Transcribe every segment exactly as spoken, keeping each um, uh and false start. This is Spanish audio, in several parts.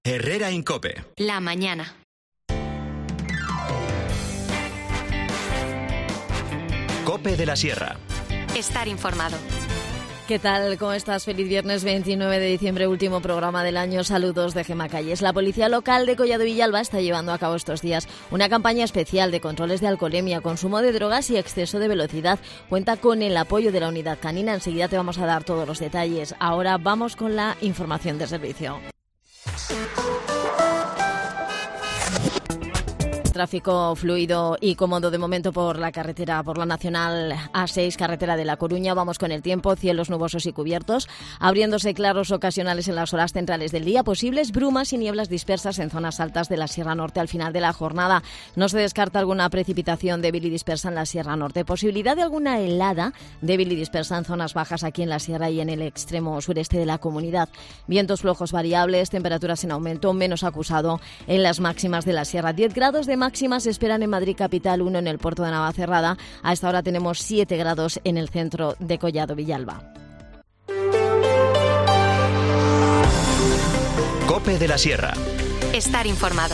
Herrera Incope. La mañana. Cope de la Sierra. Estar informado. ¿Qué tal? ¿Cómo estás? Feliz viernes veintinueve de diciembre, último programa del año. Saludos de Gemma Calles. La Policía Local de Collado Villalba está llevando a cabo estos días una campaña especial de controles de alcoholemia, consumo de drogas y exceso de velocidad. Cuenta con el apoyo de la unidad canina. Enseguida te vamos a dar todos los detalles. Ahora vamos con la información de servicio. Tráfico fluido y cómodo de momento por la carretera, por la Nacional A seis, carretera de La Coruña. Vamos con el tiempo, cielos nubosos y cubiertos, abriéndose claros ocasionales en las horas centrales del día, posibles brumas y nieblas dispersas en zonas altas de la Sierra Norte al final de la jornada. No se descarta alguna precipitación débil y dispersa en la Sierra Norte. Posibilidad de alguna helada débil y dispersa en zonas bajas aquí en la Sierra y en el extremo sureste de la comunidad. Vientos flojos variables, temperaturas en aumento, menos acusado en las máximas de la Sierra. diez grados de máximas se esperan en Madrid capital, uno en el puerto de Navacerrada. A esta hora tenemos siete grados en el centro de Collado Villalba. Cope de la Sierra. Estar informado.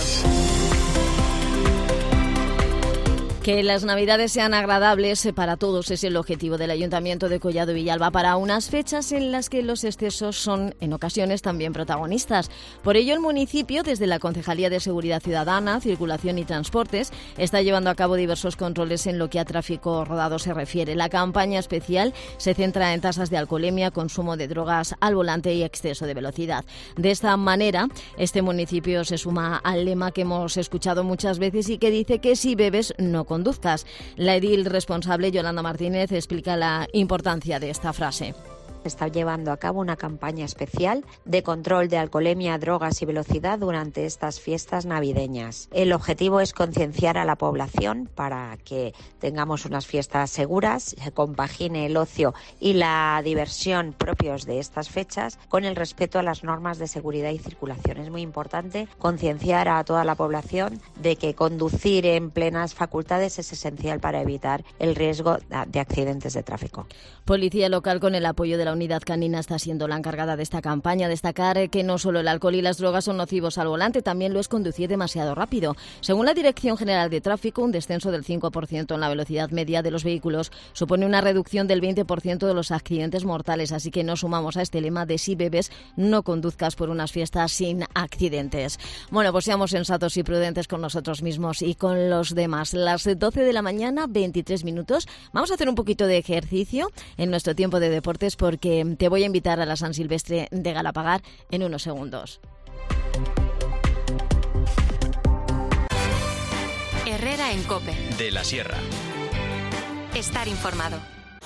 Que las Navidades sean agradables para todos es el objetivo del Ayuntamiento de Collado Villalba para unas fechas en las que los excesos son en ocasiones también protagonistas. Por ello, el municipio, desde la Concejalía de Seguridad Ciudadana, Circulación y Transportes, está llevando a cabo diversos controles en lo que a tráfico rodado se refiere. La campaña especial se centra en tasas de alcoholemia, consumo de drogas al volante y exceso de velocidad. De esta manera, este municipio se suma al lema que hemos escuchado muchas veces y que dice que si bebes no conduzcas. La edil responsable, Yolanda Martínez, explica la importancia de esta frase. Está llevando a cabo una campaña especial de control de alcoholemia, drogas y velocidad durante estas fiestas navideñas. El objetivo es concienciar a la población para que tengamos unas fiestas seguras, se compagine el ocio y la diversión propios de estas fechas con el respeto a las normas de seguridad y circulación. Es muy importante concienciar a toda la población de que conducir en plenas facultades es esencial para evitar el riesgo de accidentes de tráfico. Policía Local, con el apoyo de la unidad canina, está siendo la encargada de esta campaña. Destacar que no solo el alcohol y las drogas son nocivos al volante, también lo es conducir demasiado rápido. Según la Dirección General de Tráfico, un descenso del cinco por ciento en la velocidad media de los vehículos supone una reducción del veinte por ciento de los accidentes mortales. Así que nos sumamos a este lema de si bebes, no conduzcas por unas fiestas sin accidentes. Bueno, pues seamos sensatos y prudentes con nosotros mismos y con los demás. Las doce de la mañana, veintitrés minutos. Vamos a hacer un poquito de ejercicio en nuestro tiempo de deportes porque te voy a invitar a la San Silvestre de Galapagar en unos segundos. Herrera en Cope. De la Sierra. Estar informado.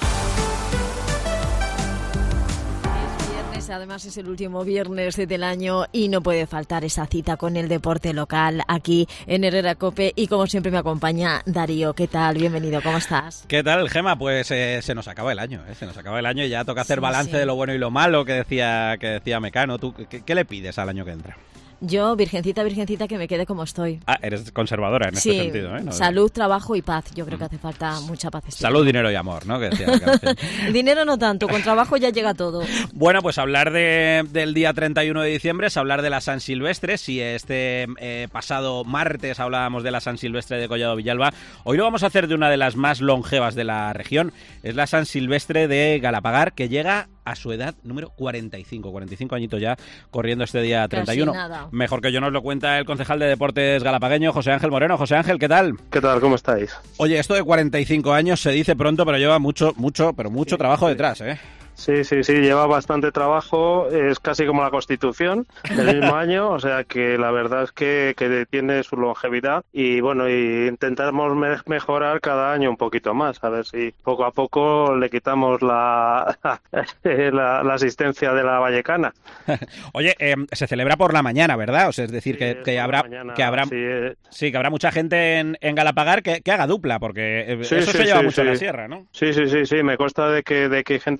Además es el último viernes del año y no puede faltar esa cita con el deporte local aquí en Herrera Cope y como siempre me acompaña Darío. ¿Qué tal? Bienvenido, ¿cómo estás? ¿Qué tal, Gema? Pues eh, se nos acaba el año, ¿eh? se nos acaba el año y ya toca hacer sí, balance sí. de lo bueno y lo malo que decía que decía Mecano. ¿Tú qué, qué le pides al año que entra? Yo, virgencita, virgencita, que me quede como estoy. Ah, eres conservadora en sí, este sentido, ¿eh? No, salud, trabajo y paz. Yo creo que hace falta mucha paz. Salud, dinero y amor, ¿no? Que decía la canción. Dinero no tanto, con trabajo ya llega todo. Bueno, pues hablar de, del día treinta y uno de diciembre es hablar de la San Silvestre. Si este eh, pasado martes hablábamos de la San Silvestre de Collado Villalba, hoy lo vamos a hacer de una de las más longevas de la región. Es la San Silvestre de Galapagar, que llega a su edad número cuarenta y cinco, cuarenta y cinco añitos ya corriendo este día treinta y uno. Casi nada. Mejor que yo nos lo cuenta el concejal de Deportes galapagueño, José Ángel Moreno. José Ángel, ¿qué tal? ¿Qué tal? ¿Cómo estáis? Oye, esto de cuarenta y cinco años se dice pronto, pero lleva mucho, mucho, pero mucho sí, trabajo sí. detrás, ¿eh? Sí, sí, sí, lleva bastante trabajo, es casi como la Constitución del mismo año, o sea que la verdad es que, que tiene su longevidad y bueno, y intentamos me- mejorar cada año un poquito más, a ver si poco a poco le quitamos la, la, la asistencia de la vallecana. Oye, eh, se celebra por la mañana, ¿verdad? O sea, es decir, Sí, que, es que por la habrá mañana, que habrá sí, eh. sí, que habrá mucha gente en, en Galapagar que, que haga dupla, porque eh, Sí, eso sí, se lleva sí, mucho sí. en la sierra, ¿no? Sí, sí, sí, sí, me consta de que, de que hay gente que corre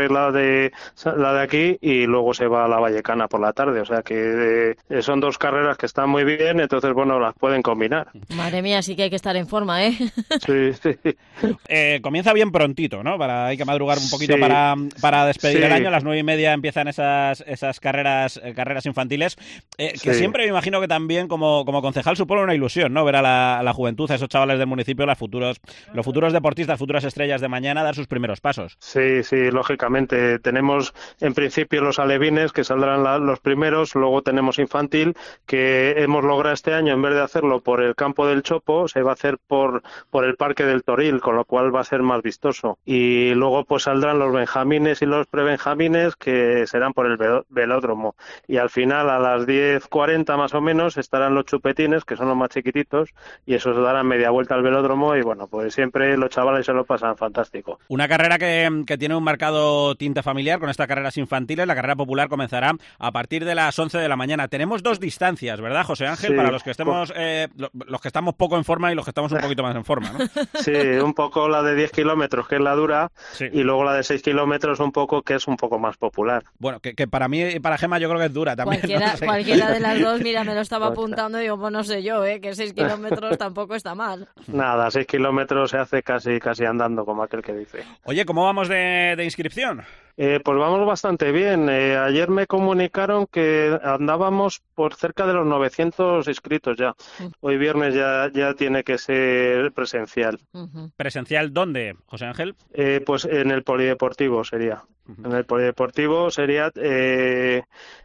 correr la de la de aquí y luego se va a la Vallecana por la tarde, o sea que eh, son dos carreras que están muy bien, entonces bueno, las pueden combinar. Madre mía, sí que hay que estar en forma, ¿eh? Sí, sí. Eh, comienza bien prontito, ¿no? Para, hay que madrugar un poquito sí. para, para despedir sí. el año. A las nueve y media empiezan esas, esas carreras, eh, carreras infantiles, eh, que sí. siempre me imagino que también como, como concejal supone una ilusión, ¿no? Ver a la, a la juventud, a esos chavales del municipio, las futuros, los futuros deportistas, futuras estrellas de mañana, dar sus primeros pasos. Sí, sí, lógicamente. Tenemos en principio los alevines que saldrán la, los primeros, luego tenemos infantil que hemos logrado este año, en vez de hacerlo por el campo del Chopo, se va a hacer por, por el Parque del Toril, con lo cual va a ser más vistoso. Y luego pues saldrán los benjamines y los prebenjamines que serán por el velódromo. Y al final a las diez cuarenta más o menos estarán los chupetines, que son los más chiquititos, y esos darán media vuelta al velódromo y bueno, pues siempre los chavales se lo pasan fantástico. Una carrera que, que tiene un marcado tinte familiar con estas carreras infantiles. La carrera popular comenzará a partir de las once de la mañana. Tenemos dos distancias, ¿verdad, José Ángel? Sí. Para los que estemos, eh, los que estamos poco en forma y los que estamos un poquito más en forma, ¿no? Sí, un poco la de diez kilómetros, que es la dura, sí. Y luego la de seis kilómetros un poco, que es un poco más popular. Bueno, que, que para mí y para Gemma yo creo que es dura también. Cualquiera, no sé. cualquiera de las dos, mira, me lo estaba apuntando y digo, pues no sé yo, ¿eh? Que seis kilómetros tampoco está mal. Nada, seis kilómetros se hace casi casi andando, como aquel que dice. Oye, ¿cómo vamos de, de inscripción? Eh, pues vamos bastante bien. Eh, ayer me comunicaron que andábamos por cerca de los novecientos inscritos ya. Hoy viernes ya, ya tiene que ser presencial. Uh-huh. ¿Presencial dónde, José Ángel? Eh, pues en el polideportivo sería. Uh-huh. En el polideportivo sería... Eh,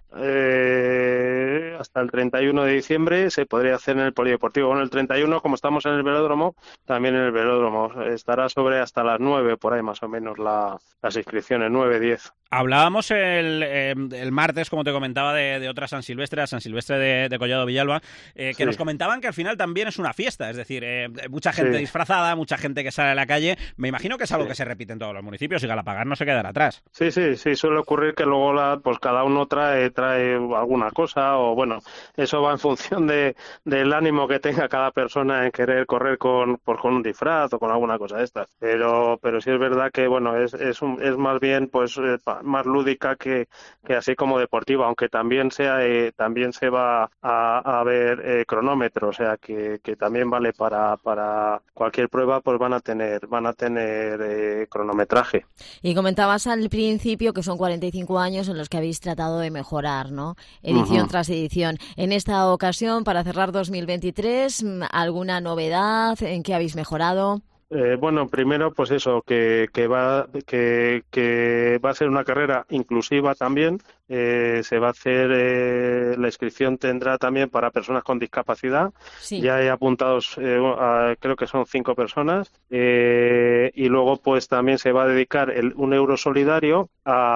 Eh, hasta el treinta y uno de diciembre se podría hacer en el polideportivo. Bueno, el treinta y uno, como estamos en el velódromo, también en el velódromo. Estará sobre hasta las nueve, por ahí más o menos, la, las inscripciones, nueve, diez. Hablábamos el, eh, el martes, como te comentaba, de, de otra San Silvestre, la San Silvestre de, de Collado Villalba, eh, que sí. Nos comentaban que al final también es una fiesta, es decir, eh, mucha gente sí. disfrazada, mucha gente que sale a la calle. Me imagino que es algo sí. que se repite en todos los municipios y Galapagar no se quedará atrás. Sí, sí, sí, suele ocurrir que luego la, pues cada uno trae trae alguna cosa, o bueno, eso va en función de del ánimo que tenga cada persona en querer correr con pues con un disfraz o con alguna cosa de estas. Pero pero sí es verdad que bueno, es es un, es más bien pues eh, más lúdica que, que así como deportiva, aunque también sea eh, también se va a, a ver eh, cronómetro, o sea que, que también vale para para cualquier prueba, pues van a tener van a tener eh, cronometraje. Y comentabas al principio que son cuarenta y cinco años en los que habéis tratado de mejorar, ¿no? Edición uh-huh. tras edición. En esta ocasión, para cerrar dos mil veintitrés, ¿alguna novedad? ¿En qué habéis mejorado? Eh, bueno, primero, pues eso, que, que va que, que va a ser una carrera inclusiva también. Eh, se va a hacer, eh, la inscripción tendrá también para personas con discapacidad. Sí. Ya hay apuntados, eh, a, creo que son cinco personas. Eh, y luego, pues también se va a dedicar el, un euro solidario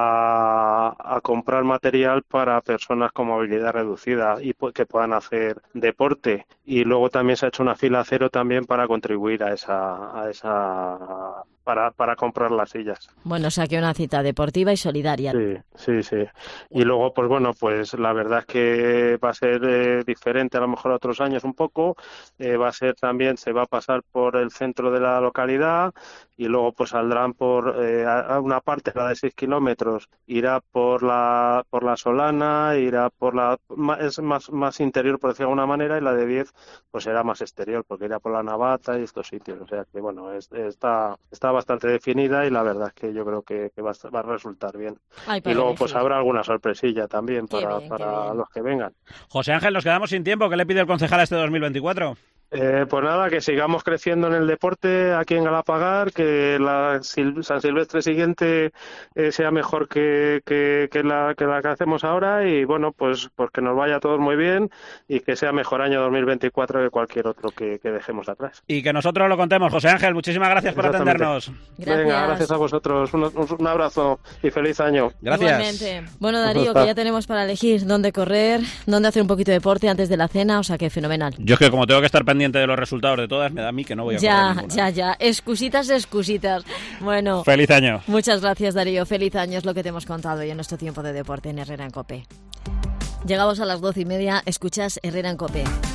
a, a comprar material para personas con movilidad reducida y pues, que puedan hacer deporte. Y luego también se ha hecho una fila cero también para contribuir a esa, a esa para, para comprar las sillas. Bueno, o sea que una cita deportiva y solidaria. Sí, sí, sí. Y luego, pues bueno, pues la verdad es que va a ser eh, diferente a lo mejor a otros años un poco. Eh, va a ser también, se va a pasar por el centro de la localidad y luego pues saldrán por eh, a una parte, la de seis kilómetros, irá por la por la Solana, irá por la... es más, más interior, por decirlo de alguna manera, y la de diez pues será más exterior, porque irá por la Navata y estos sitios. O sea que bueno, es, está está bastante definida y la verdad es que yo creo que, que va, a, va a resultar bien. Ay, y luego pues habrá alguna sorpresilla también para, bien, para los que vengan. José Ángel, nos quedamos sin tiempo. ¿Qué le pide el concejal a este dos mil veinticuatro? Eh, pues nada, que sigamos creciendo en el deporte aquí en Galapagar, que la Sil- San Silvestre siguiente eh, sea mejor que, que, que, la, que la que hacemos ahora y bueno, pues, pues que nos vaya a todos muy bien y que sea mejor año dos mil veinticuatro que cualquier otro que, que dejemos atrás. Y que nosotros lo contemos. José Ángel, muchísimas gracias por atendernos. Gracias. Venga, gracias a vosotros. Un, un abrazo y feliz año. Gracias. Igualmente. Bueno, Darío, que ya tenemos para elegir dónde correr, dónde hacer un poquito de deporte antes de la cena, o sea que fenomenal. Yo es que como tengo que estar pendiente de los resultados de todas, me da a mí que no voy a ya, correr ninguna. Ya, ya, excusitas, excusitas. Bueno. Feliz año. Muchas gracias, Darío. Feliz año es lo que te hemos contado hoy en nuestro tiempo de deporte en Herrera en COPE. Llegamos a las doce y media, escuchas Herrera en COPE.